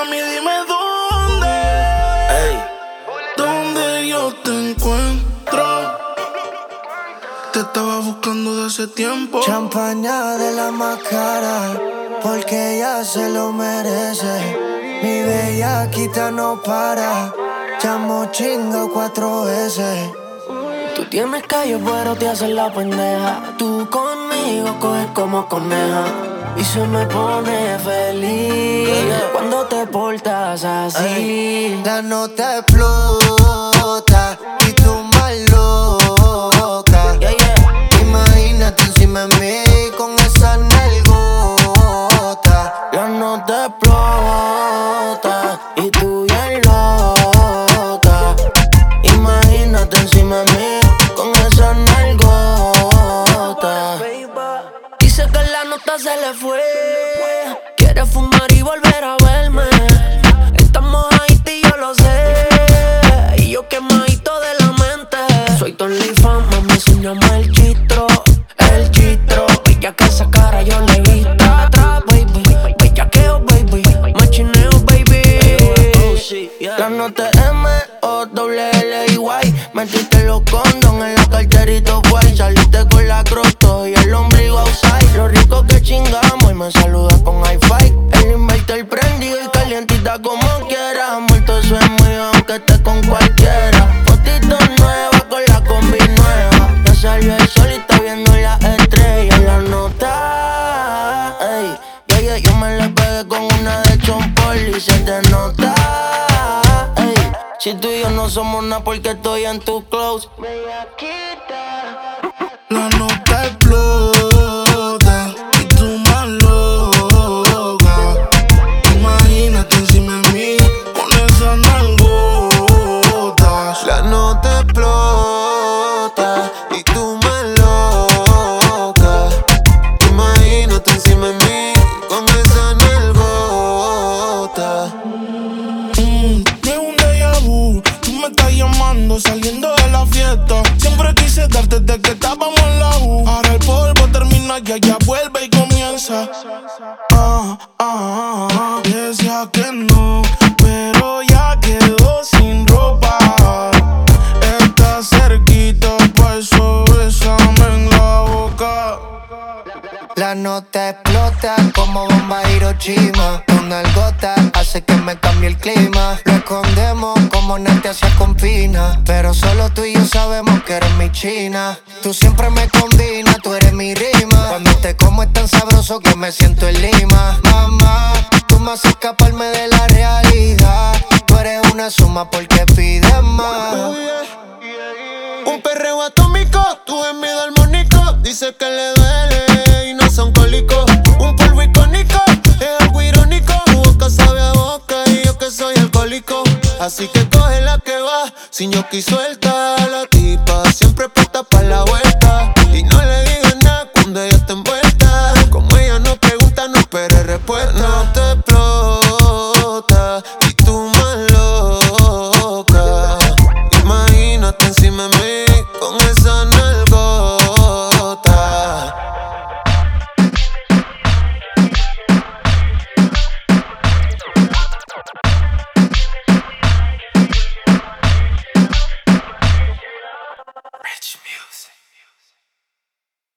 Mami, dime dónde. Ey. ¿Dónde yo te encuentro? Te estaba buscando de hace tiempo. Champaña de la más cara, porque ella se lo merece. Mi bellaquita no para, llamo chingo 4 veces. Tú tienes callo pero te haces la pendeja. Tú conmigo coges como coneja y se me pone feliz cuando te portas así. La nota explota y tú más loca. Imagínate encima de mí con esa nalgota. La nota explota y tú bien loca. Imagínate encima de mí con esa nalgota. Dice que la nota se le fue. Quiere fumar y volver a verme. Estamos ahí y yo lo sé. Y yo quemadito de la mente. Soy tu OnlyFans, mami, enséñame el chistro. El chistro, bella que esa cara yo le he visto atrás, baby. Bellaqueo, baby. Machineo, baby. La nota M-O-L-L-Y. Metiste los condones en la carterita guay. Saliste con la croto y el ombligo outside. Lo rico que chingamos y me saludas con hi-fi. El inverter prendido y calientita como quiera. Muerto eso es mío aunque esté con cualquiera. Fotito nueva con la combi nueva. Ya salió el sol y está viendo las estrellas. La nota, ey. Yo me la pegué con una de chompol y se te nota, ey. Si tú y yo no somos nada porque estoy en tu close. La nota explota y tú más loca. Imagínate encima de mí con esas nalgotas. La nota explota y tú más loca. Imagínate encima de mí con esa nalgota. No es un déjà vu, tú me estás llamando saliendo de la fiesta. Siempre quise darte desde que estábamos en la U. Ahora el polvo termina y ya vuelve y comienza. Decía que no, pero ya quedó sin ropa. Está cerquita, pa' eso bésame en la boca. La nota explota como bomba Hiroshima. Una gota hace que me cambie el clima. Lo escondemos como Nati se confina, pero solo tú y yo sabemos que eres mi china. Tú siempre me combinas, tú eres mi rima. Cuando te como es tan sabroso que me siento en Lima. Mamá, tú me haces escaparme de la realidad. Tú eres una suma porque pides más. Un perreo atómico, tu gemido armónico. Dice que le duele y no son cólicos. Un polvo icónico, es algo irónico. Tu boca sabe a boca y yo que soy alcohólico. Así que coge la que va, sin yo y suelta. La tipa siempre puesta pa' la vuelta. Y no le digas nada cuando ella te envuelve.